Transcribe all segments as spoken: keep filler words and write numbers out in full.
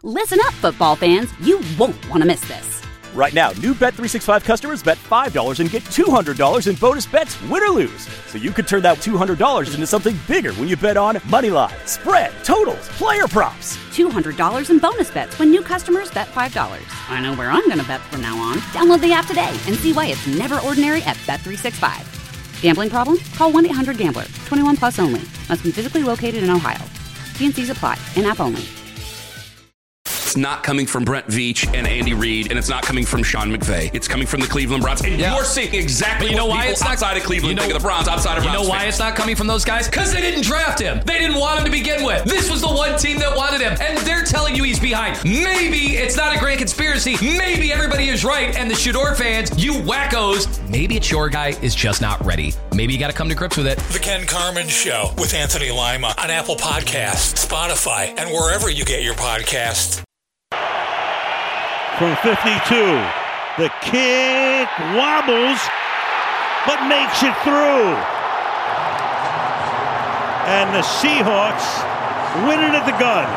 Listen up, football fans. You won't want to miss this. Right now, new Bet three sixty-five customers bet five dollars and get two hundred dollars in bonus bets, win or lose. So you could turn that two hundred dollars into something bigger when you bet on money line, spread, totals, player props. two hundred dollars in bonus bets when new customers bet five dollars. I know where I'm going to bet from now on. Download the app today and see why it's never ordinary at Bet three sixty-five. Gambling problem? Call one eight hundred gambler. twenty-one plus only. Must be physically located in Ohio. T and C's apply. In-app only. It's not coming from Brent Veach and Andy Reid, and it's not coming from Sean McVay. It's coming from the Cleveland Browns. And yeah. you're seeing exactly you know what why people it's not, outside of Cleveland you know, think of the Browns, outside of You Browns know why fans. it's not coming from those guys? Because they didn't draft him. They didn't want him to begin with. This was the one team that wanted him, and they're telling you he's behind. Maybe it's not a grand conspiracy. Maybe everybody is right, and the Shador fans, you wackos, maybe it's your guy is just not ready. Maybe you got to come to grips with it. The Ken Carman Show with Anthony Lima on Apple Podcasts, Spotify, and wherever you get your podcasts. From fifty-two, the kick wobbles, but makes it through. And the Seahawks win it at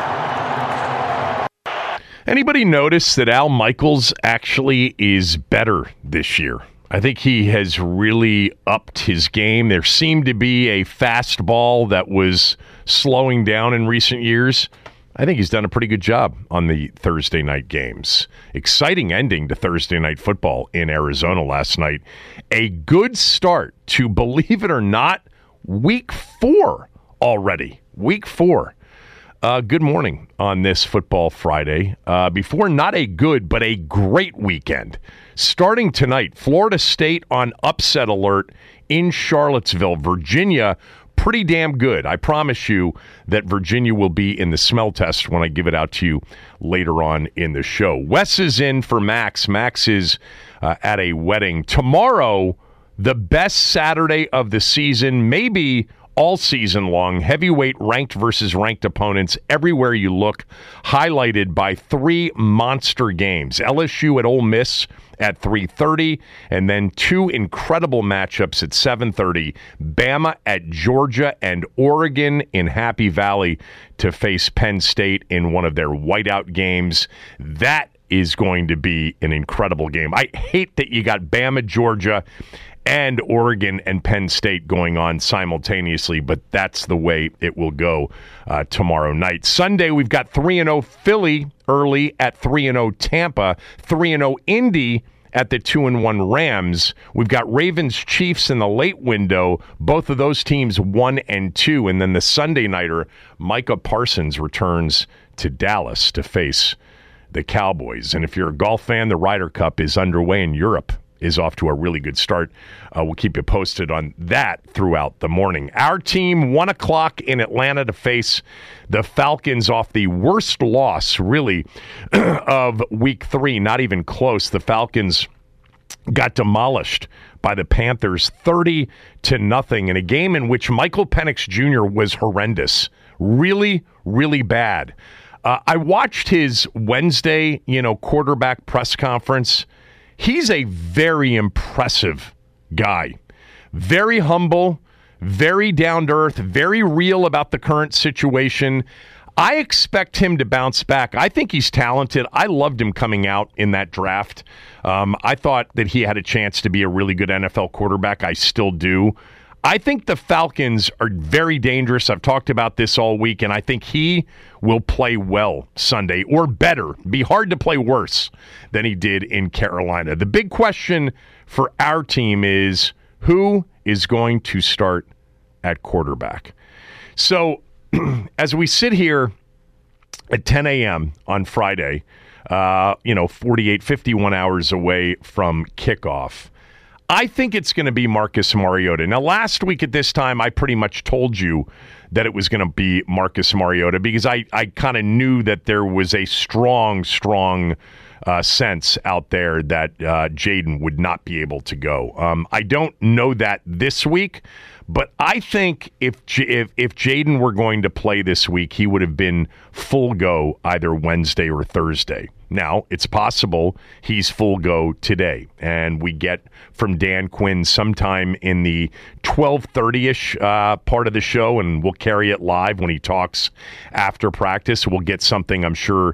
the gun. Anybody notice that Al Michaels actually is better this year? I think he has really upped his game. There seemed to be a fastball that was slowing down in recent years. I think he's done a pretty good job on the Thursday night games. Exciting ending to Thursday night football in Arizona last night. A good start to, believe it or not, week four already. Week four. Uh, good morning on this Football Friday. Uh, before not a good, but a great weekend. Starting tonight, Florida State on upset alert in Charlottesville. Virginia, pretty damn good. I promise you that Virginia will be in the smell test when I give it out to you later on in the show. Wes is in for Max. Max is uh, at a wedding. Tomorrow, the best Saturday of the season, maybe all season long. Heavyweight ranked versus ranked opponents everywhere you look, highlighted by three monster games. L S U at Ole Miss at three thirty, and then two incredible matchups at seven thirty. Bama at Georgia, and Oregon in Happy Valley to face Penn State in one of their whiteout games. That is going to be an incredible game. I hate that you got Bama, Georgia, and Oregon and Penn State going on simultaneously, but that's the way it will go uh, tomorrow night. Sunday, we've got three and oh Philly early at three and oh Tampa, three and oh Indy at the two and one Rams. We've got Ravens Chiefs in the late window, both of those teams one and two, and then the Sunday nighter, Micah Parsons returns to Dallas to face the Cowboys. And if you're a golf fan, the Ryder Cup is underway in Europe. Is off to a really good start. Uh, we'll keep you posted on that throughout the morning. Our team, one o'clock in Atlanta to face the Falcons off the worst loss, really, of week three. Not even close. The Falcons got demolished by the Panthers thirty to nothing in a game in which Michael Penix Junior was horrendous. Really, really bad. Uh, I watched his Wednesday, you know, quarterback press conference. He's a very impressive guy. Very humble, very down-to-earth, very real about the current situation. I expect him to bounce back. I think he's talented. I loved him coming out in that draft. Um, I thought that he had a chance to be a really good N F L quarterback. I still do. I think the Falcons are very dangerous. I've talked about this all week, and I think he will play well Sunday, or better. Be hard to play worse than he did in Carolina. The big question for our team is, who is going to start at quarterback? So as we sit here at ten a.m. on Friday, uh, you know, forty-eight, fifty-one hours away from kickoff, I think it's going to be Marcus Mariota. Now, last week at this time, I pretty much told you that it was going to be Marcus Mariota because I, I kind of knew that there was a strong, strong uh, sense out there that uh, Jaden would not be able to go. Um, I don't know that this week, but I think if J- if, if Jaden were going to play this week, he would have been full go either Wednesday or Thursday. Now, it's possible he's full go today, and we get from Dan Quinn sometime in the twelve thirty-ish uh, part of the show, and we'll carry it live when he talks after practice. We'll get something, I'm sure,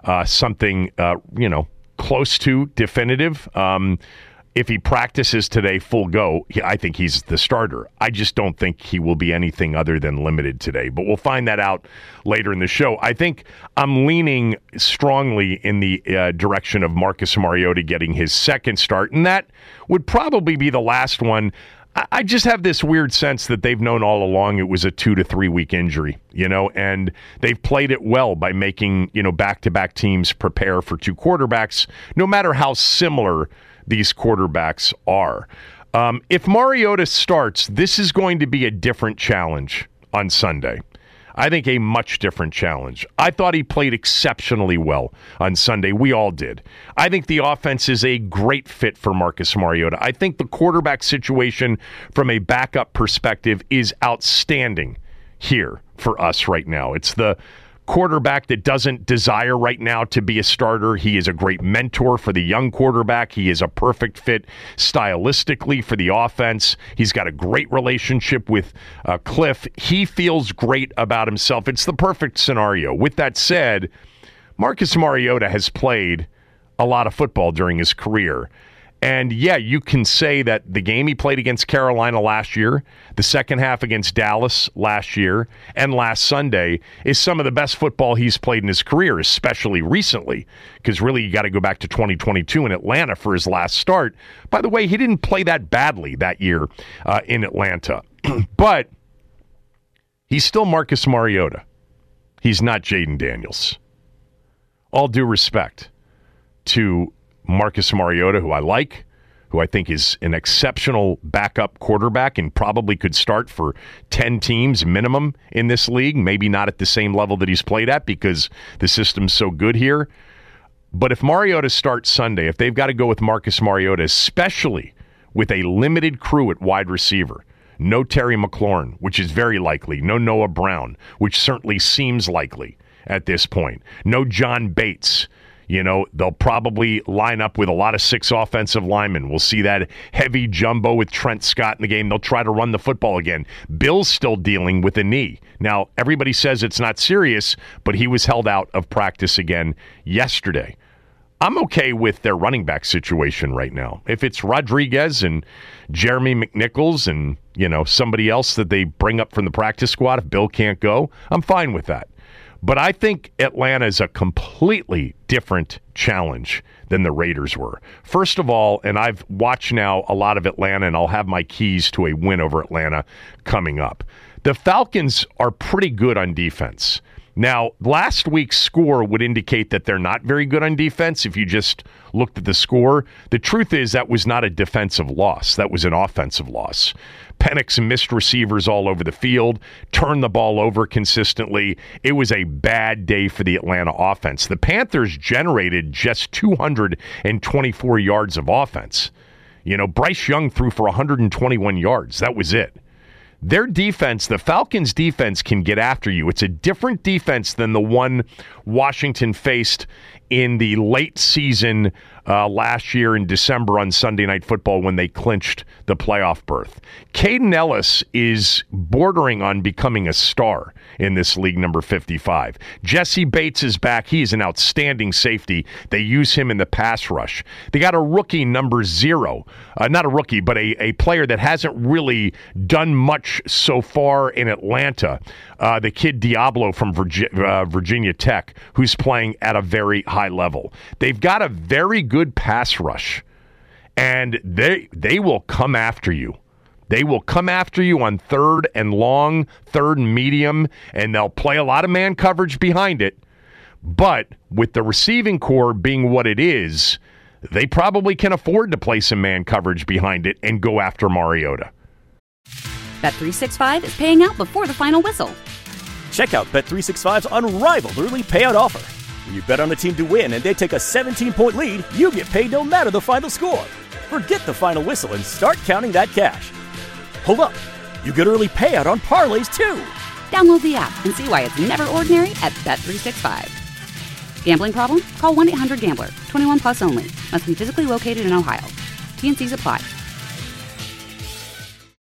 uh, something, uh, you know, close to definitive. Um, if he practices today full go, he, I think he's the starter. I just don't think he will be anything other than limited today. But we'll find that out later in the show. I think I'm leaning strongly in the uh, direction of Marcus Mariota getting his second start, and that would probably be the last one. I, I just have this weird sense that they've known all along it was a two to three week injury, you know, and they've played it well by making, you know, back-to-back teams prepare for two quarterbacks, no matter how similar these quarterbacks are. Um, if Mariota starts, this is going to be a different challenge on Sunday. I think a much different challenge. I thought he played exceptionally well on Sunday. We all did. I think the offense is a great fit for Marcus Mariota. I think the quarterback situation from a backup perspective is outstanding here for us right now. It's the quarterback that doesn't desire right now to be a starter. He is a great mentor for the young quarterback. He is a perfect fit stylistically for the offense. He's got a great relationship with uh, Cliff. He feels great about himself. It's the perfect scenario. With that said, Marcus Mariota has played a lot of football during his career. And yeah, you can say that the game he played against Carolina last year, the second half against Dallas last year, and last Sunday is some of the best football he's played in his career, especially recently, because really you got to go back to twenty twenty-two in Atlanta for his last start. By the way, he didn't play that badly that year uh, in Atlanta, but he's still Marcus Mariota. He's not Jaden Daniels. All due respect to Marcus Mariota, who I like, who I think is an exceptional backup quarterback and probably could start for ten teams minimum in this league, maybe not at the same level that he's played at because the system's so good here. But if Mariota starts Sunday, if they've got to go with Marcus Mariota, especially with a limited crew at wide receiver, no Terry McLaurin, which is very likely, no Noah Brown, which certainly seems likely at this point, no John Bates. You know, they'll probably line up with a lot of six offensive linemen. We'll see that heavy jumbo with Trent Scott in the game. They'll try to run the football again. Bill's still dealing with a knee. Now, everybody says it's not serious, but he was held out of practice again yesterday. I'm okay with their running back situation right now. If it's Rodriguez and Jeremy McNichols and, you know, somebody else that they bring up from the practice squad, if Bill can't go, I'm fine with that. But I think Atlanta is a completely different challenge than the Raiders were. First of all, and I've watched now a lot of Atlanta, and I'll have my keys to a win over Atlanta coming up. The Falcons are pretty good on defense. Now, last week's score would indicate that they're not very good on defense if you just looked at the score. The truth is that was not a defensive loss. That was an offensive loss. Penix missed receivers all over the field, turned the ball over consistently. It was a bad day for the Atlanta offense. The Panthers generated just two hundred twenty-four yards of offense. You know, Bryce Young threw for one hundred twenty-one yards. That was it. Their defense, the Falcons' defense, can get after you. It's a different defense than the one Washington faced in the late season uh, last year in December on Sunday Night Football when they clinched the playoff berth. Caden Ellis is bordering on becoming a star in this league, number fifty-five. Jesse Bates is back. He is an outstanding safety. They use him in the pass rush. They got a rookie, number zero. Uh, not a rookie, but a, a player that hasn't really done much so far in Atlanta. Uh, the kid Diablo from Virgi- uh, Virginia Tech, who's playing at a very high level. They've got a very good pass rush, and they they will come after you. They will come after you on third and long, third and medium, and they'll play a lot of man coverage behind it. But with the receiving core being what it is, they probably can afford to play some man coverage behind it and go after Mariota. Bet three sixty-five is paying out before the final whistle. Check out Bet three sixty-five's unrivaled early payout offer. When you bet on a team to win and they take a seventeen-point lead, you get paid no matter the final score. Forget the final whistle and start counting that cash. Hold up. You get early payout on parlays, too. Download the app and see why it's never ordinary at Bet three sixty-five. Gambling problem? Call one eight hundred gambler. twenty-one plus only. Must be physically located in Ohio. T and C's apply.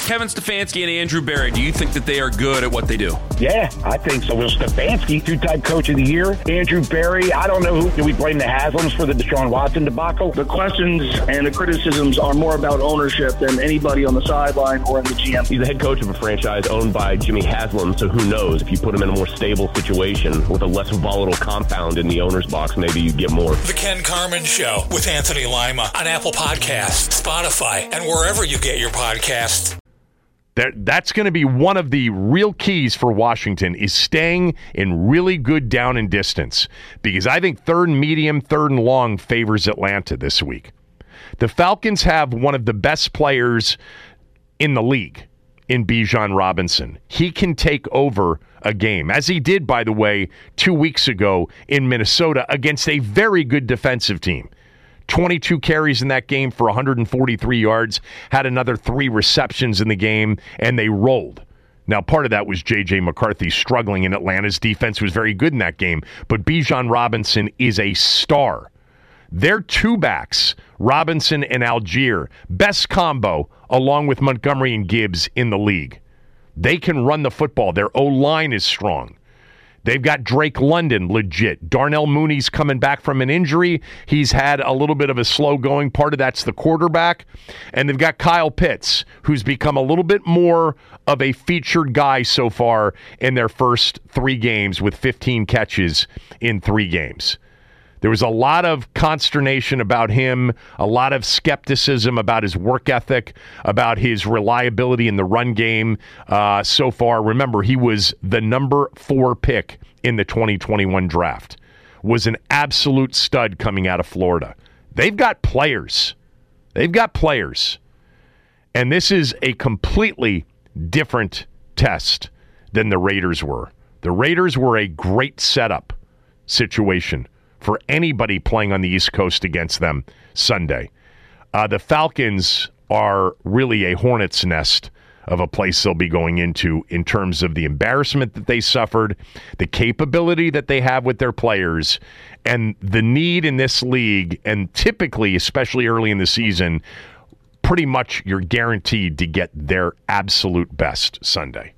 Kevin Stefanski and Andrew Berry, do you think that they are good at what they do? Yeah, I think so. Will Stefanski, two-time coach of the year. Andrew Berry, I don't know who. Do we blame the Haslams for the Deshaun Watson debacle? The questions and the criticisms are more about ownership than anybody on the sideline or in the G M. He's the head coach of a franchise owned by Jimmy Haslam, so who knows? If you put him in a more stable situation with a less volatile compound in the owner's box, maybe you get more. The Ken Carman Show with Anthony Lima on Apple Podcasts, Spotify, and wherever you get your podcasts. That, that's going to be one of the real keys for Washington is staying in really good down and distance, because I think third and medium, third and long favors Atlanta this week. The Falcons have one of the best players in the league in Bijan Robinson. He can take over a game, as he did, by the way, two weeks ago in Minnesota against a very good defensive team. twenty-two carries in that game for one hundred forty-three yards, had another three receptions in the game, and they rolled. Now, part of that was J J McCarthy struggling, and Atlanta's defense was very good in that game, but Bijan Robinson is a star. Their two backs, Robinson and Algier, best combo along with Montgomery and Gibbs in the league. They can run the football. Their O-line is strong. They've got Drake London, legit. Darnell Mooney's coming back from an injury. He's had a little bit of a slow going. Part of that's the quarterback. And they've got Kyle Pitts, who's become a little bit more of a featured guy so far in their first three games with fifteen catches in three games. There was a lot of consternation about him, a lot of skepticism about his work ethic, about his reliability in the run game uh, so far. Remember, he was the number four pick in the twenty twenty-one draft, was an absolute stud coming out of Florida. They've got players. They've got players. And this is a completely different test than the Raiders were. The Raiders were a great setup situation for anybody playing on the East Coast against them Sunday. Uh, the Falcons are really a hornet's nest of a place they'll be going into in terms of the embarrassment that they suffered, the capability that they have with their players, and the need in this league, and typically, especially early in the season, pretty much you're guaranteed to get their absolute best Sunday.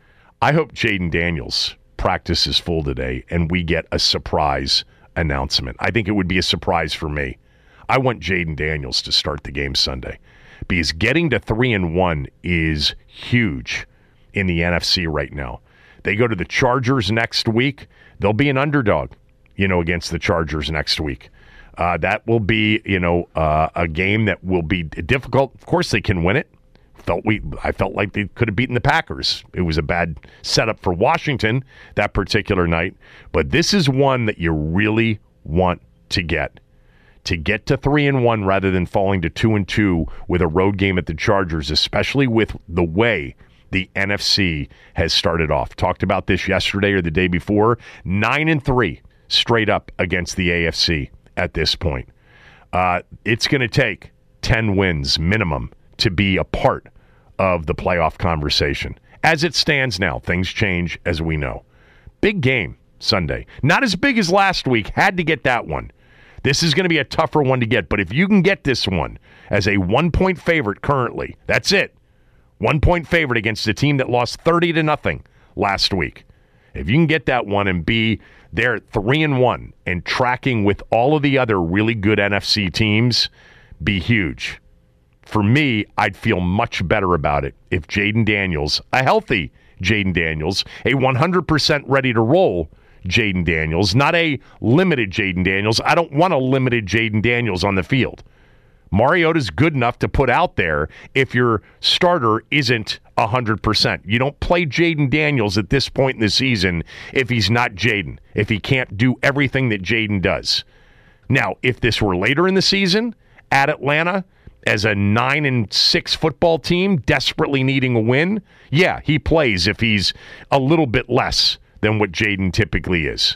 I hope Jaden Daniels practice is full today and we get a surprise announcement. I think it would be a surprise for me. I want Jaden Daniels to start the game Sunday because getting to three and one is huge in the N F C right now. They go to the Chargers next week. They'll be an underdog, you know, against the Chargers next week. Uh, that will be, you know, uh, a game that will be difficult. Of course, they can win it. Felt we, I felt like they could have beaten the Packers. It was a bad setup for Washington that particular night. But this is one that you really want to get. To get to three and one rather than falling to two and two with a road game at the Chargers, especially with the way the N F C has started off. Talked about this yesterday or the day before. Nine and three straight up against the A F C at this point. Uh, it's going to take ten wins minimum to be a part of the playoff conversation. As it stands now, things change, as we know. Big game Sunday. Not as big as last week. Had to get that one. This is going to be a tougher one to get, but if you can get this one as a one-point favorite currently, that's it. One-point favorite against a team that lost thirty to nothing last week. If you can get that one and be there at three and one and tracking with all of the other really good N F C teams, be huge. For me, I'd feel much better about it if Jaden Daniels, a healthy Jaden Daniels, a one hundred percent ready to roll Jaden Daniels, not a limited Jaden Daniels. I don't want a limited Jaden Daniels on the field. Mariota's good enough to put out there if your starter isn't one hundred percent. You don't play Jaden Daniels at this point in the season if he's not Jaden, if he can't do everything that Jaden does. Now, if this were later in the season at Atlanta, as a nine and six football team desperately needing a win, yeah, he plays if he's a little bit less than what Jaden typically is.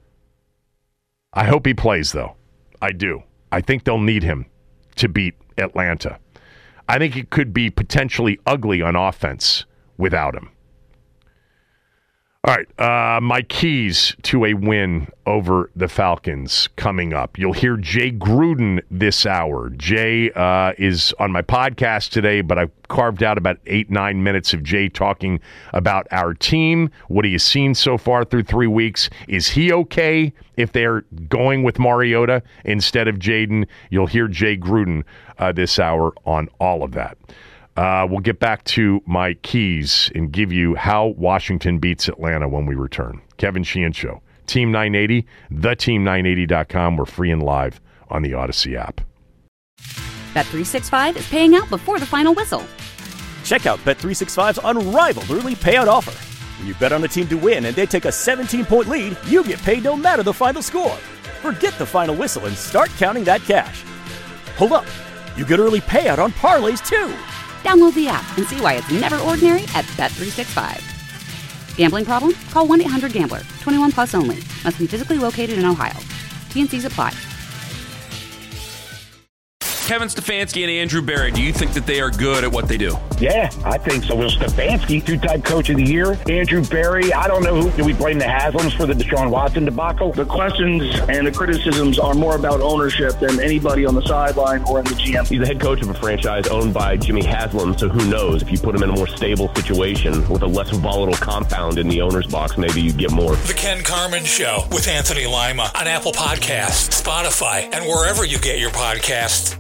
I hope he plays, though. I do. I think they'll need him to beat Atlanta. I think it could be potentially ugly on offense without him. All right, uh, my keys to a win over the Falcons coming up. You'll hear Jay Gruden this hour. Jay uh, is on my podcast today, but I've carved out about eight, nine minutes of Jay talking about our team. What he has seen so far through three weeks. Is he okay if they're going with Mariota instead of Jaden? You'll hear Jay Gruden uh, this hour on all of that. Uh, we'll get back to my keys and give you how Washington beats Atlanta when we return. Kevin Sheehan Show. Team nine eighty, the team nine eighty dot com. We're free and live on the Odyssey app. Bet three sixty-five is paying out before the final whistle. Check out Bet three sixty-five's unrivaled early payout offer. When you bet on a team to win and they take a seventeen-point lead, you get paid no matter the final score. Forget the final whistle and start counting that cash. Hold up. You get early payout on parlays, too. Download the app and see why it's never ordinary at Bet three sixty-five. Gambling problem? Call one eight hundred gambler. twenty-one plus only. Must be physically located in Ohio. T and Cs apply. Kevin Stefanski and Andrew Berry, do you think that they are good at what they do? Yeah, I think so. Will Stefanski, two-time coach of the year. Andrew Berry, I don't know who. Do we blame the Haslams for the Deshaun Watson debacle? The questions and the criticisms are more about ownership than anybody on the sideline or in the G M. He's the head coach of a franchise owned by Jimmy Haslam, so who knows? If you put him in a more stable situation with a less volatile compound in the owner's box, maybe you get more. The Ken Carman Show with Anthony Lima on Apple Podcasts, Spotify, and wherever you get your podcasts.